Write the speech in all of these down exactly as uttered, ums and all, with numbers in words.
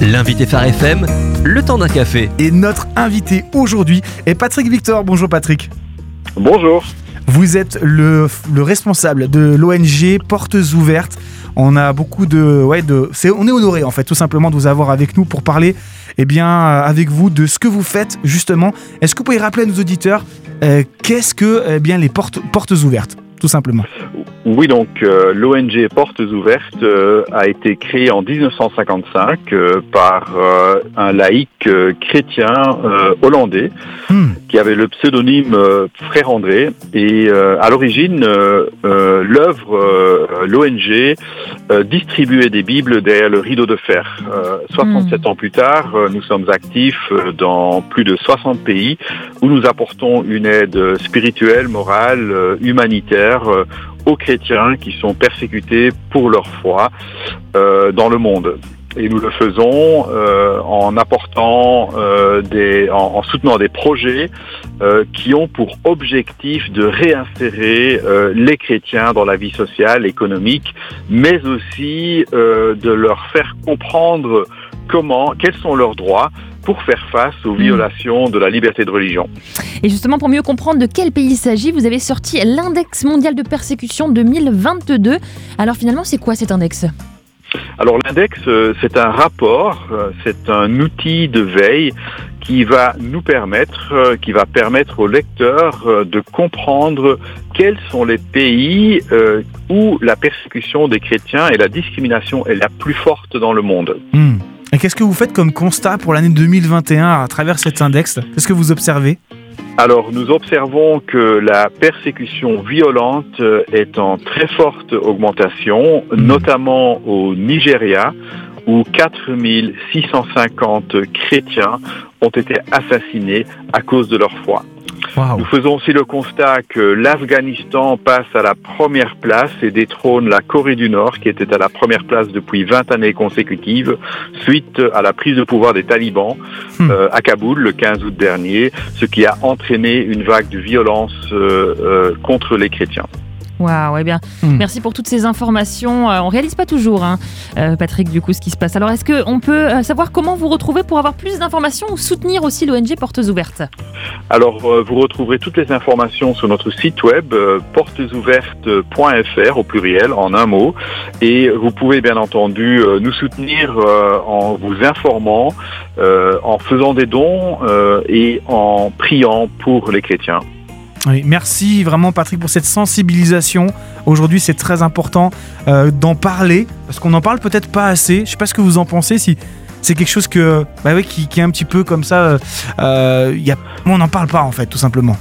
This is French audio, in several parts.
L'invité Phare F M, le temps d'un café. Et notre invité aujourd'hui est Patrick Victor. Bonjour Patrick. Bonjour. Vous êtes le, le responsable de l'O N G Portes Ouvertes. On a beaucoup de, ouais, de, c'est, on est honoré en fait, tout simplement de vous avoir avec nous pour parler, eh bien, avec vous de ce que vous faites justement. Est-ce que vous pouvez rappeler à nos auditeurs euh, qu'est-ce que, eh bien, les portes, portes ouvertes, tout simplement? Oui, donc euh, l'O N G Portes Ouvertes euh, a été créée en dix-neuf cent cinquante-cinq euh, par euh, un laïc euh, chrétien euh, hollandais hmm. qui avait le pseudonyme euh, Frère André. Et euh, à l'origine, euh, euh, l'œuvre, euh, l'O N G euh, distribuait des Bibles derrière le rideau de fer. Euh, soixante-sept hmm. ans plus tard, euh, nous sommes actifs dans plus de soixante pays où nous apportons une aide spirituelle, morale, euh, humanitaire euh, aux chrétiens qui sont persécutés pour leur foi euh, dans le monde. Et nous le faisons euh, en apportant euh, des, en, en soutenant des projets euh, qui ont pour objectif de réinsérer euh, les chrétiens dans la vie sociale, économique, mais aussi euh, de leur faire comprendre comment, quels sont leurs droits pour faire face aux violations de la liberté de religion. Et justement, pour mieux comprendre de quel pays il s'agit, vous avez sorti l'index mondial de persécution deux mille vingt-deux. Alors finalement, c'est quoi cet index ? Alors l'index, c'est un rapport, c'est un outil de veille qui va nous permettre, qui va permettre aux lecteurs de comprendre quels sont les pays où la persécution des chrétiens et la discrimination est la plus forte dans le monde. Mmh. Et qu'est-ce que vous faites comme constat pour l'année deux mille vingt et un à travers cet index ? Qu'est-ce que vous observez ? Alors, nous observons que la persécution violente est en très forte augmentation, mmh. notamment au Nigeria, où quatre mille six cent cinquante chrétiens ont été assassinés à cause de leur foi. Wow. Nous faisons aussi le constat que l'Afghanistan passe à la première place et détrône la Corée du Nord, qui était à la première place depuis vingt années consécutives, suite à la prise de pouvoir des talibans hmm. euh, à Kaboul le quinze août dernier, ce qui a entraîné une vague de violence euh, euh, contre les chrétiens. Waouh, eh bien, mmh. merci pour toutes ces informations. Euh, on ne réalise pas toujours, hein, euh, Patrick, du coup, ce qui se passe. Alors, est-ce qu'on peut euh, savoir comment vous retrouver pour avoir plus d'informations ou soutenir aussi l'O N G Portes Ouvertes ? Alors, euh, vous retrouverez toutes les informations sur notre site web, euh, portes ouvertes point f r au pluriel, en un mot. Et vous pouvez, bien entendu, euh, nous soutenir euh, en vous informant, euh, en faisant des dons euh, et en priant pour les chrétiens. Oui, merci vraiment Patrick pour cette sensibilisation. Aujourd'hui, c'est très important euh, d'en parler parce qu'on n'en parle peut-être pas assez. Je ne sais pas ce que vous en pensez, si c'est quelque chose que, bah ouais, qui, qui est un petit peu comme ça. Euh, y a, on n'en parle pas en fait, tout simplement.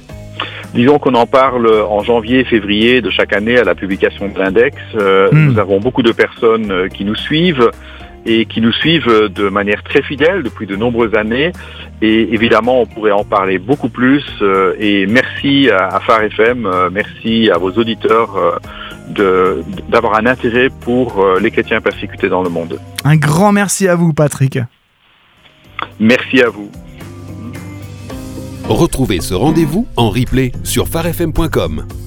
Disons qu'on en parle en janvier et février de chaque année à la publication de l'index. Euh, mmh. Nous avons beaucoup de personnes qui nous suivent et qui nous suivent de manière très fidèle depuis de nombreuses années. Et évidemment, on pourrait en parler beaucoup plus. Et merci à Phare F M, merci à vos auditeurs de, d'avoir un intérêt pour les chrétiens persécutés dans le monde. Un grand merci à vous, Patrick. Merci à vous. Retrouvez ce rendez-vous en replay sur phare f m point com.